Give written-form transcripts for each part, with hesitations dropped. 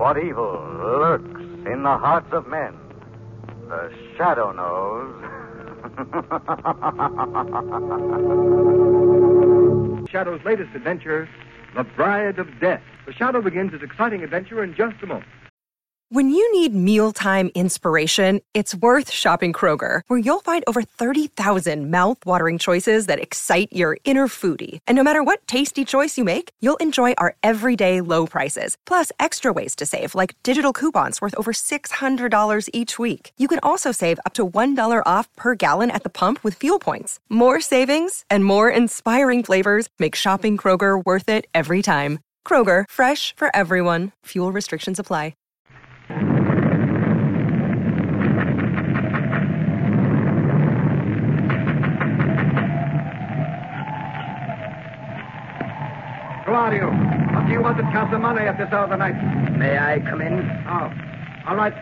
what evil lurks in the hearts of men, the Shadow knows. Shadow's latest adventure, The Bride of Death. The Shadow begins its exciting adventure in just a moment. When you need mealtime inspiration, it's worth shopping Kroger, where you'll find over 30,000 mouth-watering choices that excite your inner foodie. And no matter what tasty choice you make, you'll enjoy our everyday low prices, plus extra ways to save, like digital coupons worth over $600 each week. You can also save up to $1 off per gallon at the pump with fuel points. More savings and more inspiring flavors make shopping Kroger worth it every time. Kroger, fresh for everyone. Fuel restrictions apply. Who are you? What do you want at Casa Monte at this hour of the night? May I come in? Oh, all right.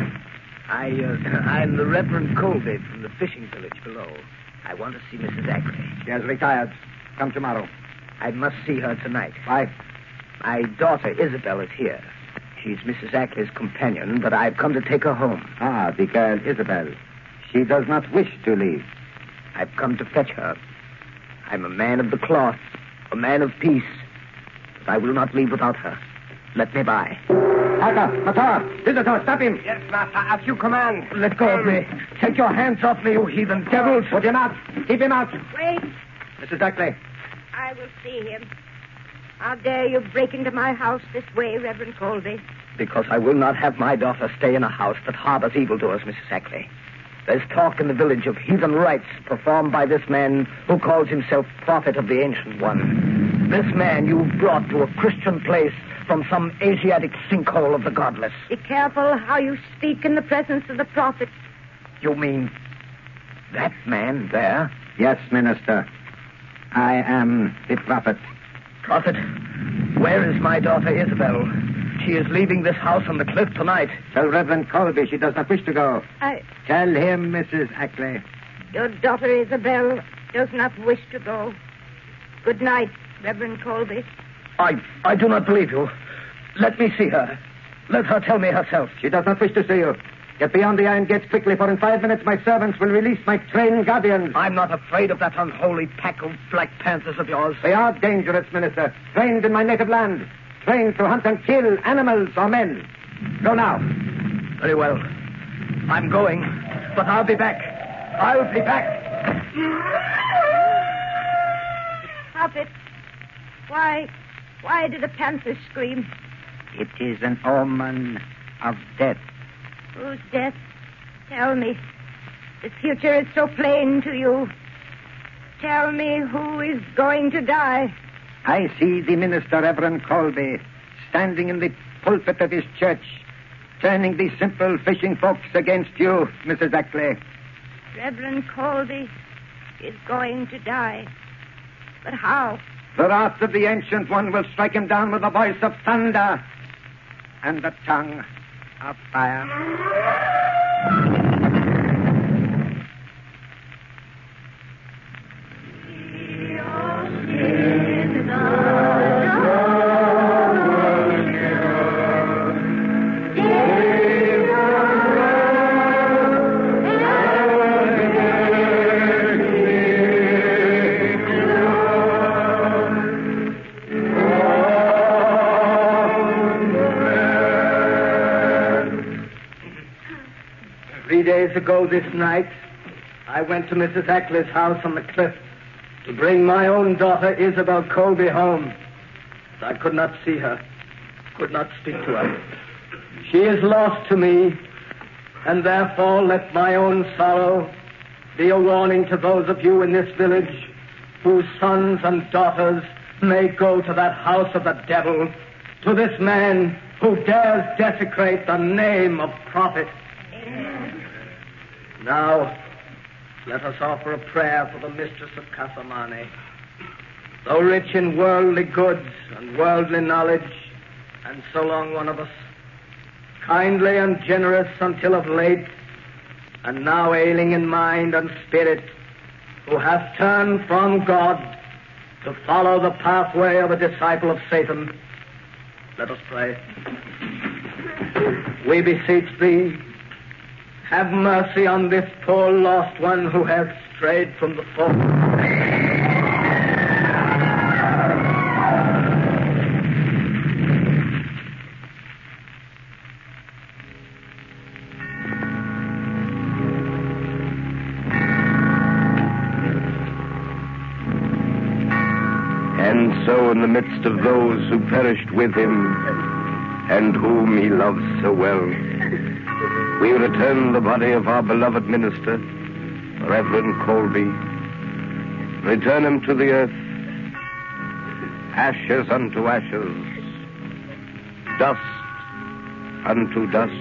I'm the Reverend Colby from the fishing village below. I want to see Mrs. Ackley. She has retired. Come tomorrow. I must see her tonight. Why? My daughter Isabel is here. She's Mrs. Ackley's companion, but I've come to take her home. Ah, the girl Isabel. She does not wish to leave. I've come to fetch her. I'm a man of the cloth, a man of peace. But I will not leave without her. Let me by. Matar! Visitor, stop him! Yes, master, as you command. Let go of me. Take your hands off me, you heathen devils. Put him out. Keep him out. Wait. Mrs. Ackley. I will see him. How dare you break into my house this way, Reverend Colby? Because I will not have my daughter stay in a house that harbors evildoers, Mrs. Ackley. There's talk in the village of heathen rites performed by this man who calls himself Prophet of the Ancient One. This man you've brought to a Christian place from some Asiatic sinkhole of the godless. Be careful how you speak in the presence of the prophet. You mean that man there? Yes, Minister. I am the prophet. Prophet, where is my daughter Isabel? She is leaving this house on the cliff tonight. Tell Reverend Colby she does not wish to go. Tell him, Mrs. Ackley. Your daughter Isabel does not wish to go. Good night, Reverend Colby. I do not believe you. Let me see her. Let her tell me herself. She does not wish to see you. Get beyond the iron gates quickly, for in 5 minutes my servants will release my trained guardians. I'm not afraid of that unholy pack of Black Panthers of yours. They are dangerous, Minister. Trained in my native land. Trained to hunt and kill animals or men. Go now. Very well. I'm going, but I'll be back. I'll be back. Prophet, why do the panthers scream? It is an omen of death. Whose death? Tell me. The future is so plain to you. Tell me who is going to die. I see the minister, Reverend Colby, standing in the pulpit of his church, turning the simple fishing folks against you, Mrs. Ackley. Reverend Colby is going to die. But how? The wrath of the Ancient One will strike him down with the voice of thunder and the tongue of fire. 3 days ago this night, I went to Mrs. Ackley's house on the cliff to bring my own daughter, Isabel Colby, home. But I could not see her, could not speak to her. She is lost to me, and therefore let my own sorrow be a warning to those of you in this village whose sons and daughters may go to that house of the devil, to this man who dares desecrate the name of prophet. Now, let us offer a prayer for the mistress of Casa Monte. Though rich in worldly goods and worldly knowledge, and so long one of us, kindly and generous until of late, and now ailing in mind and spirit, who hath turned from God to follow the pathway of a disciple of Satan. Let us pray. We beseech thee, have mercy on this poor lost one who hath strayed from the fold. And so in the midst of those who perished with him, and whom he loved so well, we return the body of our beloved minister, Reverend Colby. Return him to the earth, ashes unto ashes, dust unto dust.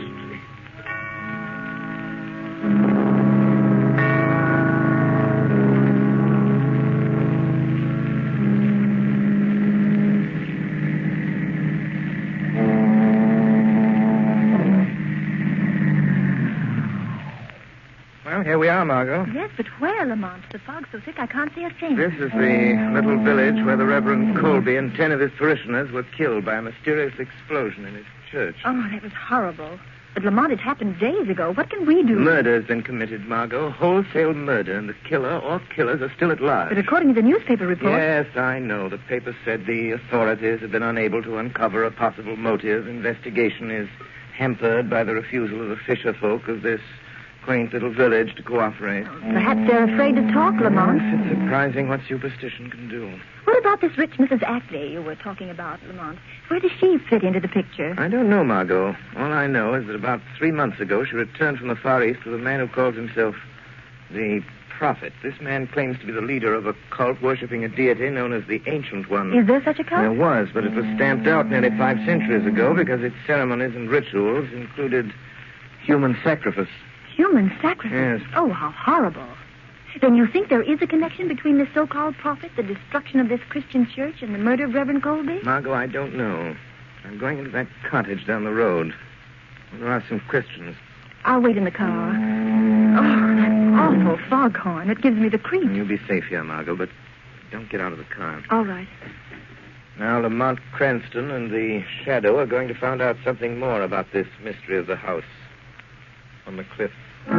Well, here we are, Margot. Yes, but where, Lamont? The fog's so thick I can't see a thing. This is the little village where the Reverend Colby and 10 of his parishioners were killed by a mysterious explosion in his church. Oh, that was horrible. But, Lamont, it happened days ago. What can we do? Murder has been committed, Margot. Wholesale murder, and the killer or killers are still at large. But according to the newspaper report... Yes, I know. The paper said the authorities have been unable to uncover a possible motive. Investigation is hampered by the refusal of the fisher folk of this quaint little village to cooperate. Perhaps they're afraid to talk, Lamont. It's surprising what superstition can do. What about this rich Mrs. Ackley you were talking about, Lamont? Where does she fit into the picture? I don't know, Margot. All I know is that about 3 months ago she returned from the Far East with a man who calls himself the Prophet. This man claims to be the leader of a cult worshipping a deity known as the Ancient One. Is there such a cult? There was, but it was stamped out nearly 5 centuries ago because its ceremonies and rituals included human sacrifice. Human sacrifice? Yes. Oh, how horrible. Then you think there is a connection between this so-called prophet, the destruction of this Christian church, and the murder of Reverend Colby? Margot, I don't know. I'm going into that cottage down the road. There are some Christians. I'll wait in the car. Oh, that awful foghorn. It gives me the creeps. You'll be safe here, Margot, but don't get out of the car. All right. Now, Lamont Cranston and the Shadow are going to find out something more about this mystery of the house on the cliff.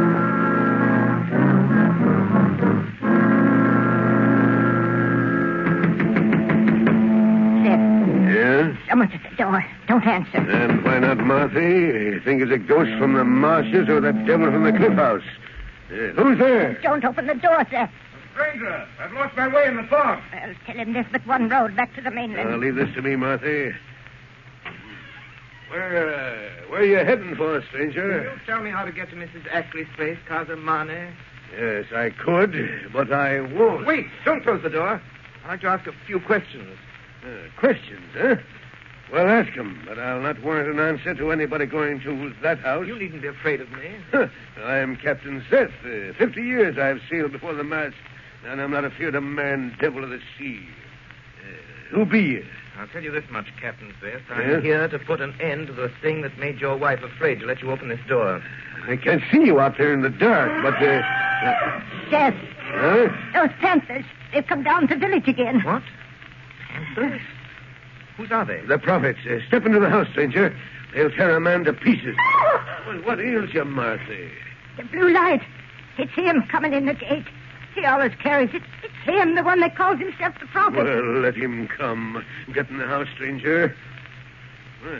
Yes? Someone's at the door. Don't answer. And why not, Marthy? You think it's a ghost from the marshes or that devil from the cliff house? Who's there? Don't open the door, sir. Stranger, I've lost my way in the fog. Well, tell him there's but one road back to the mainland. Leave this to me, Marthy. Where are you heading for, stranger? Will you tell me how to get to Mrs. Ackley's place, Casa Mane? Yes, I could, but I won't. Wait, don't close the door. I'd like to ask a few questions. Questions, huh? Well, ask them, but I'll not warrant an answer to anybody going to that house. You needn't be afraid of me. I am Captain Seth. 50 years I've sailed before the mast, and I'm not afeard of man, devil of the sea. Who be you? I'll tell you this much, Captain Seth. I'm here to put an end to the thing that made your wife afraid to let you open this door. I can't see you out there in the dark, but... Seth. Huh? Those panthers. They've come down to the village again. What? Panthers? Whose are they? The prophets. Step into the house, stranger. They'll tear a man to pieces. Well, what ails you, Marthy? The blue light. It's him coming in the gate. He always carries it. It's him, the one that calls himself the prophet. Well, let him come. Get in the house, stranger. Well,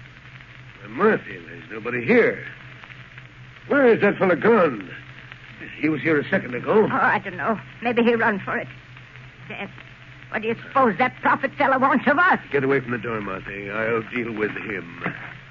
Marthy, there's nobody here. Where is that fellow gone? He was here a second ago. Oh, I don't know. Maybe he'll run for it. Seth, what do you suppose that prophet fellow wants of us? Get away from the door, Marthy. I'll deal with him.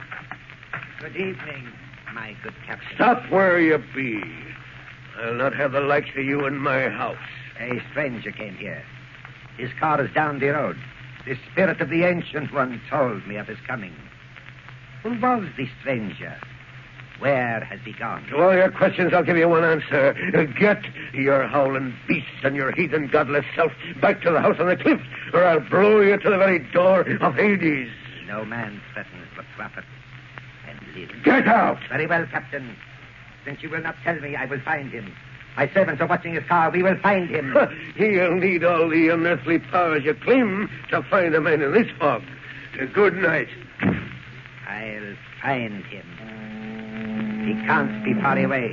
Good evening, my good captain. Stop where you be. I'll not have the likes of you in my house. A stranger came here. His car is down the road. The spirit of the Ancient One told me of his coming. Who was the stranger? Where has he gone? To all your questions, I'll give you one answer. Get your howling beasts and your heathen godless self back to the house on the cliff, or I'll blow you to the very door of Hades. No man threatens the prophet and lives. Get out! Very well, Captain. Since you will not tell me, I will find him. My servants are watching his car. We will find him. He'll need all the unearthly powers you claim to find a man in this fog. Good night. I'll find him. He can't be far away.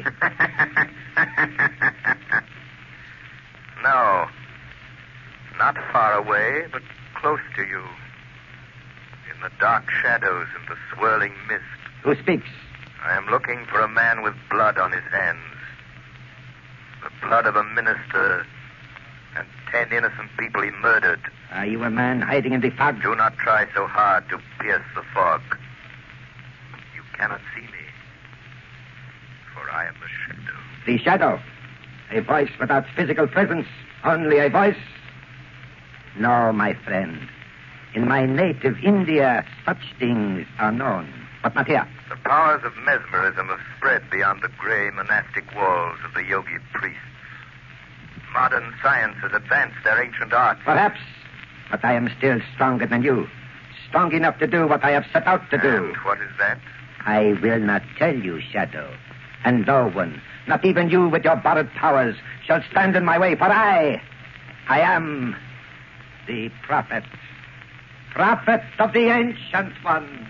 No. Not far away, but close to you. In the dark shadows and the swirling mist. Who speaks? I am looking for a man with blood on his hands. The blood of a minister and 10 innocent people he murdered. Are you a man hiding in the fog? Do not try so hard to pierce the fog. You cannot see me, for I am the shadow. The shadow. A voice without physical presence. Only a voice. No, my friend. In my native India, such things are known. But not here. The powers of mesmerism have spread beyond the gray monastic walls of the yogi priests. Modern science has advanced their ancient art. Perhaps. But I am still stronger than you. Strong enough to do what I have set out to do. And what is that? I will not tell you, Shadow. And no one, not even you with your borrowed powers, shall stand in my way, for I am the prophet. Prophet of the Ancient One.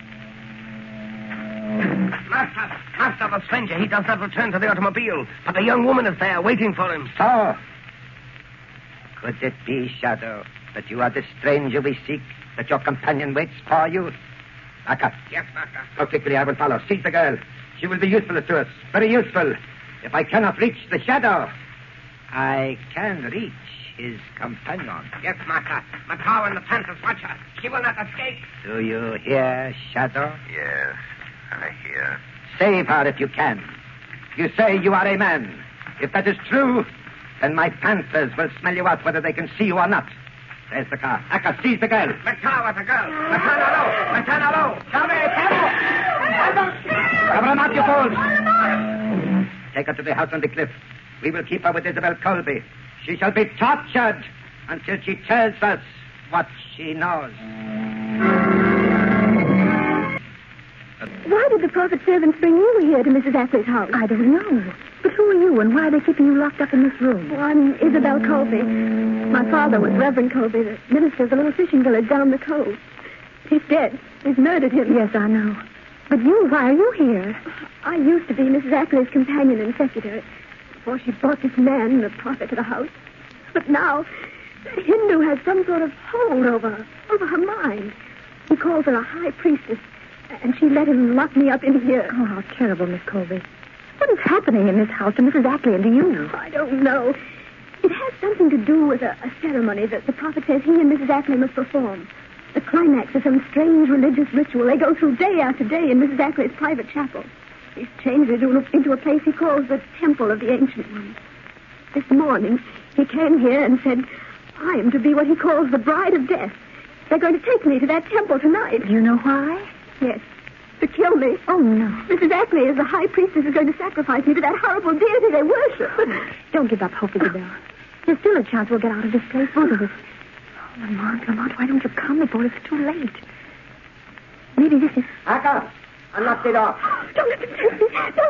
Master, the stranger, he does not return to the automobile, but the young woman is there, waiting for him. So, could it be, Shadow, that you are the stranger we seek, that your companion waits for you? Aka. Yes, Master. How quickly I will follow. Seize the girl. She will be useful to us, very useful. If I cannot reach the Shadow, I can reach his companion. Yes, Master. Matau and the Panthers watch her. She will not escape. Do you hear, Shadow? Yes, I hear. Save her if you can. You say you are a man. If that is true, then my Panthers will smell you out whether they can see you or not. There's the car. Aka, seize the girl. Matau with the girl. Matana low. Cover her not, you fools. Take her to the house on the cliff. We will keep her with Isabel Colby. She shall be tortured until she tells us what she knows. Why did the prophet's servants bring you here to Mrs. Ackley's house? I don't know. But who are you, and why are they keeping you locked up in this room? Oh, I'm Isabel Colby. My father was Reverend Colby, the minister of the little fishing village down the cove. He's dead. They've murdered him. Yes, I know. But why are you here? I used to be Mrs. Ackley's companion and secretary before she brought this man, the prophet, to the house. But now, that Hindu has some sort of hold over her mind. He calls her a high priestess, and she let him lock me up in here. Oh, how terrible, Miss Colby. What is happening in this house to Mrs. Ackley and to you? I don't know. It has something to do with a ceremony that the prophet says he and Mrs. Ackley must perform. The climax of some strange religious ritual they go through day after day in Mrs. Ackley's private chapel. He's changed it into a place he calls the Temple of the Ancient One. This morning, he came here and said, I am to be what he calls the bride of death. They're going to take me to that temple tonight. Do you know why? Yes. To kill me. Oh, no. Mrs. Ackley, as the high priestess, is going to sacrifice me to that horrible deity they worship. Don't give up hope, Isabel. There's still a chance we'll get out of this place, both of us. Oh, Lamont, why don't you come before it's too late? Maybe this is... Aka, unlock the door. Don't let them take me. Don't.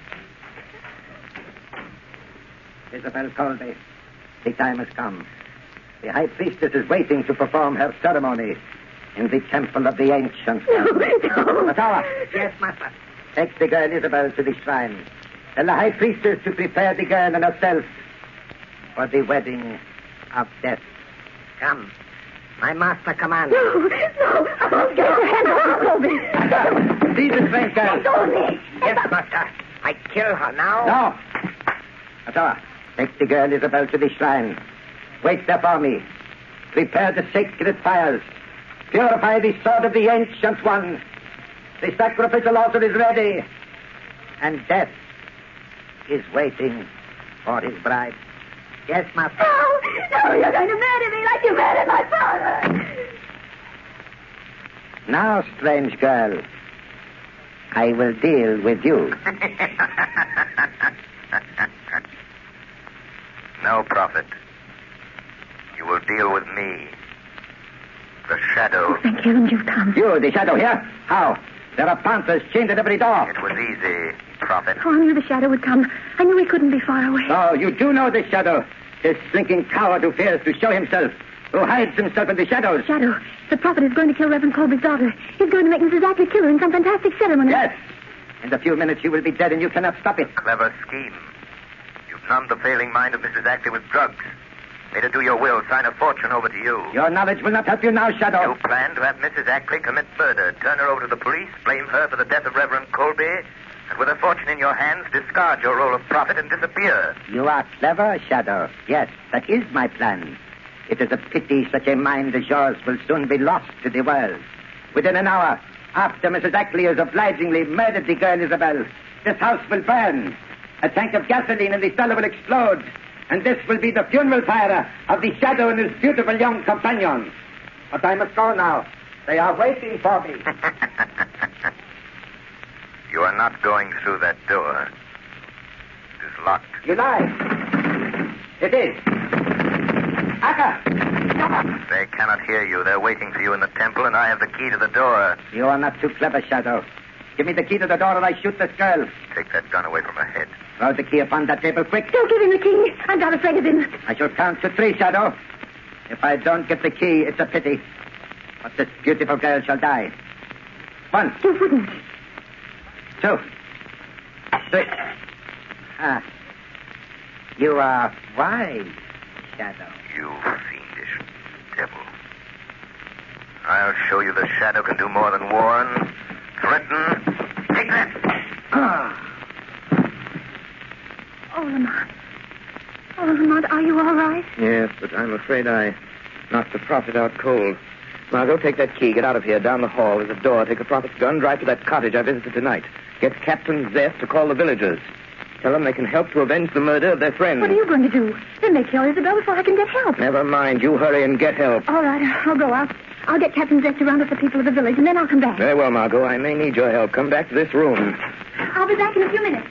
Isabel Colby, the time has come. The high priestess is waiting to perform her ceremony in the Temple of the Ancient. No. Matawa. Yes, Master. Take the girl Isabel to the shrine. Tell the high priestess to prepare the girl and herself for the wedding of death. Come. My master commands. No. I won't get your hand off me, Colby. Seize the strange girl. Let go of me. Yes, Master. I kill her now. No. Matawa, take the girl Isabel to the shrine. Wait there for me. Prepare the sacred fires. Purify the sword of the Ancient One. The sacrificial altar is ready. And death is waiting for his bride. Yes, Master. No, you're going to murder me like you murdered my father. Now, strange girl, I will deal with you. No, Prophet. You will deal with me. The Shadow. Thank heaven you've come. You, the Shadow here? How? There are panthers chained at every door. It was easy, Prophet. Oh, I knew the Shadow would come. I knew he couldn't be far away. Oh, you do know the Shadow. This slinking coward who fears to show himself. who hides himself in the shadows. Shadow, the prophet is going to kill Reverend Colby's daughter. He's going to make Mrs. Ackley kill her in some fantastic ceremony. Yes. In a few minutes you will be dead and you cannot stop it. Clever scheme. You've numbed the failing mind of Mrs. Ackley with drugs. Made her do your will, sign a fortune over to you. Your knowledge will not help you now, Shadow. You plan to have Mrs. Ackley commit murder, turn her over to the police, blame her for the death of Reverend Colby, and with a fortune in your hands, discard your role of prophet and disappear. You are clever, Shadow. Yes, that is my plan. It is a pity such a mind as yours will soon be lost to the world. Within an hour, after Mrs. Ackley has obligingly murdered the girl Isabel, this house will burn. A tank of gasoline in the cellar will explode. And this will be the funeral pyre of the Shadow and his beautiful young companion. But I must go now. They are waiting for me. You are not going through that door. It is locked. You lie. It is. Akka! They cannot hear you. They're waiting for you in the temple, and I have the key to the door. You are not too clever, Shadow. Give me the key to the door, or I shoot this girl. Take that gun away from her head. Throw the key upon that table, quick. Don't give him the key. I'm not afraid of him. I shall count to 3, Shadow. If I don't get the key, it's a pity. But this beautiful girl shall die. 1. You wouldn't. 2. 3. Ah. You are wise, Shadow. You fiendish devil. I'll show you the Shadow can do more than warn. Threaten. Take that. Oh, Lamont. Oh, Lamont, are you all right? Yes, but I'm afraid I knocked the prophet out cold. Margot, take that key. Get out of here. Down the hall. There's a door. Take the prophet's gun. Drive to that cottage I visited tonight. Get Captain Zest to call the villagers. Tell them they can help to avenge the murder of their friend. What are you going to do? They may kill Isabel before I can get help. Never mind. You hurry and get help. All right, I'll go out. I'll get Captain Zest to round up the people of the village, and then I'll come back. Very well, Margot. I may need your help. Come back to this room. I'll be back in a few minutes.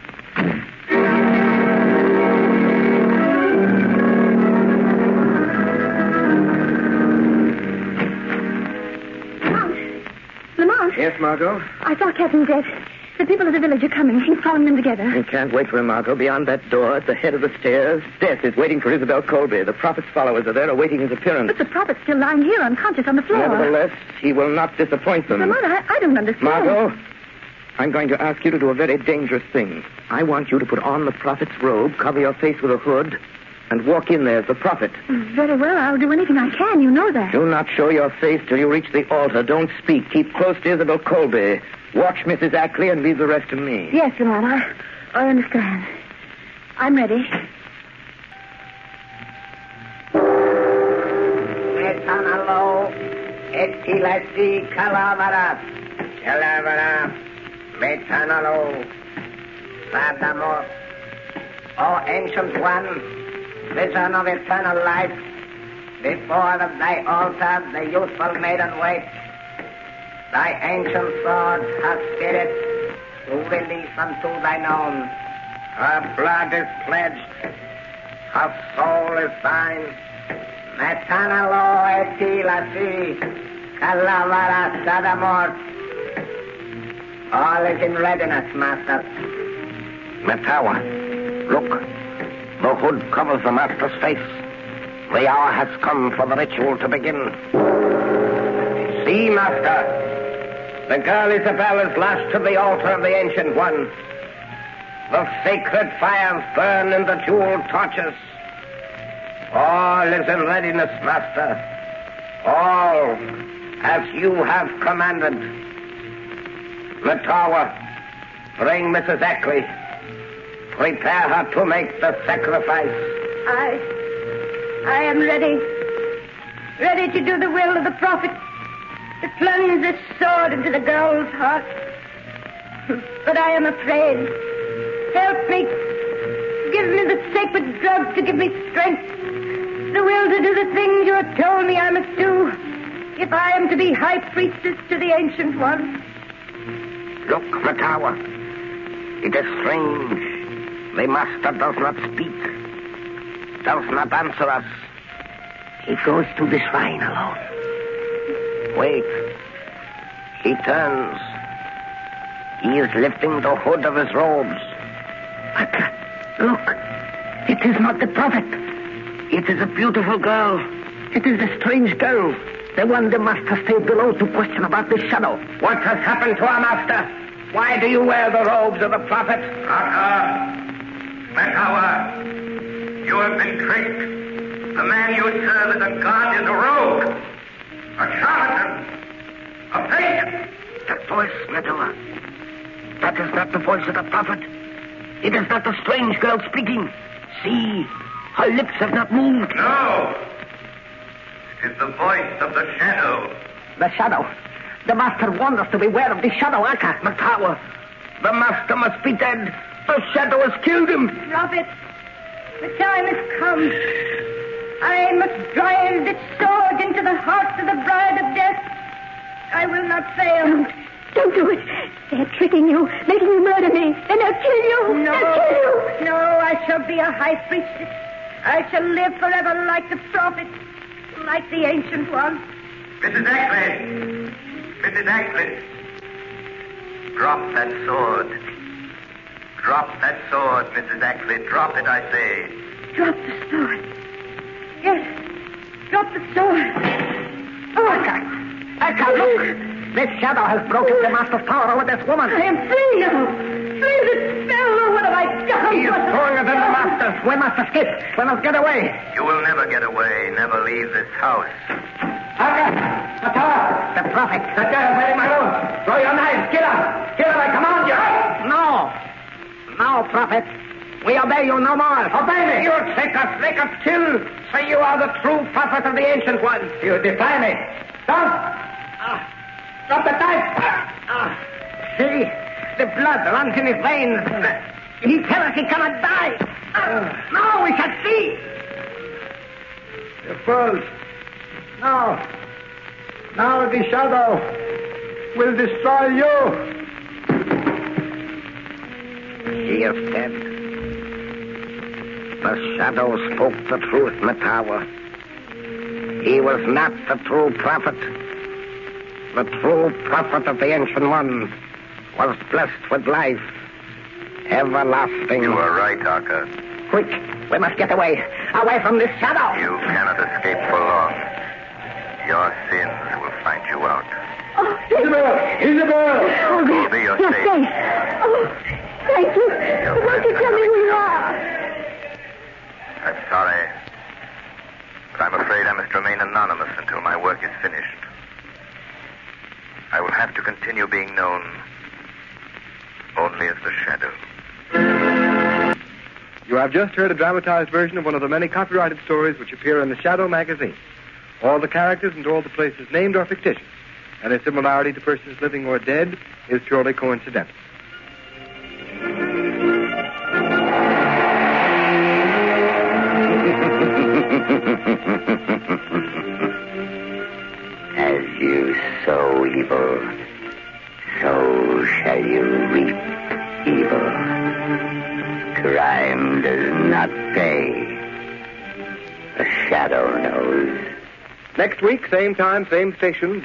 Lamont. Yes, Margot? I saw Captain Zest. The people of the village are coming. He's calling them together. You can't wait for him, Margot. Beyond that door, at the head of the stairs, Death is waiting for Isabel Colby. The prophet's followers are there awaiting his appearance. But the prophet's still lying here, unconscious on the floor. Nevertheless, he will not disappoint them. Lamont, I don't understand. Margot, I'm going to ask you to do a very dangerous thing. I want you to put on the prophet's robe, cover your face with a hood, and walk in there as the prophet. Very well. I'll do anything I can. You know that. Do not show your face till you reach the altar. Don't speak. Keep close to Isabel Colby. Watch Mrs. Ackley and leave the rest to me. Yes, Lamont. I understand. I'm ready. Metanalo, etilasi calavera, calavera, metanalo, sadamos. O ancient one, vision of eternal life, before thy altar the youthful maiden waits. Thy ancient sword, her spirit, to release unto thine own. Her blood is pledged, her soul is thine. Metanalo etilasi, calavera sadamor. All is in readiness, master. Metawa, look. The hood covers the master's face. The hour has come for the ritual to begin. See, master. The girl Isabel is lashed to the altar of the Ancient One. The sacred fires burn in the jeweled torches. All is in readiness, master. All as you have commanded. Matawa, bring Mrs. Ackley. Prepare her to make the sacrifice. I am ready. Ready to do the will of the prophet. To plunge this sword into the girl's heart. But I am afraid. Help me. Give me the sacred drug to give me strength. The will to do the things you have told me I must do. If I am to be high priestess to the Ancient One. Look, Matawa. It is strange. The master does not speak. Does not answer us. He goes to the shrine alone. Wait. He turns. He is lifting the hood of his robes. Look. It is not the prophet. It is a beautiful girl. It is the strange girl. The one the master stayed below to question about the shadow. What has happened to our master? Why do you wear the robes of the prophet? Metawa, you have been tricked. The man you serve as a god is a rogue, a charlatan, a fake. That voice, Metawa. That is not the voice of the prophet. It is not the strange girl speaking. See, her lips have not moved. No. It is the voice of the shadow. The shadow. The master warned us to beware of the shadow, Aka. Matawa. The master must be dead. The shadow has killed him. Prophet, the time has come. I must drive this sword into the heart of the bride of death. I will not fail. Don't do it. They're tricking you, making you murder me. And they'll kill you. No. They'll kill you. No, I shall be a high priestess. I shall live forever like the prophet, like the ancient one. Mrs. Ackley! Mrs. Ackley! Drop that sword. Drop that sword, Mrs. Ackley. Drop it, I say. Drop the sword. Yes, drop the sword. Oh, Aka, look. This shadow has broken the master's power over this woman. I am free now. Free of the spell. Oh, what have I done? He is stronger than the master. We must escape. We must get away. You will never get away. Never leave this house. The prophet. The girl wearing my robes. Throw your knives. Kill her. Kill her, I command you. No. No, prophet. We obey you no more. Obey me. You take us, make us kill. Say you are the true prophet of the ancient one. You defy me. Stop. Drop the knife. See, the blood runs in his veins. He tells us he cannot die. Now we shall see. You fools. Now the shadow will destroy you. He is dead. The shadow spoke the truth, Matawa. He was not the true prophet. The true prophet of the Ancient One was blessed with life, everlasting. You are right, Aka. Quick, we must get away from this shadow. You cannot escape for long. Your sins will find you out. Oh, Isabel! Oh, Colby, you're safe. Oh, thank you. Won't you tell me who you are? I'm sorry, but I'm afraid I must remain anonymous until my work is finished. I will have to continue being known only as the Shadow. You have just heard a dramatized version of one of the many copyrighted stories which appear in the Shadow magazine. All the characters and all the places named are fictitious, and their similarity to persons living or dead is purely coincidental. As you sow evil, so shall you reap evil. Crime does not pay. The Shadow knows. Next week, same time, same station.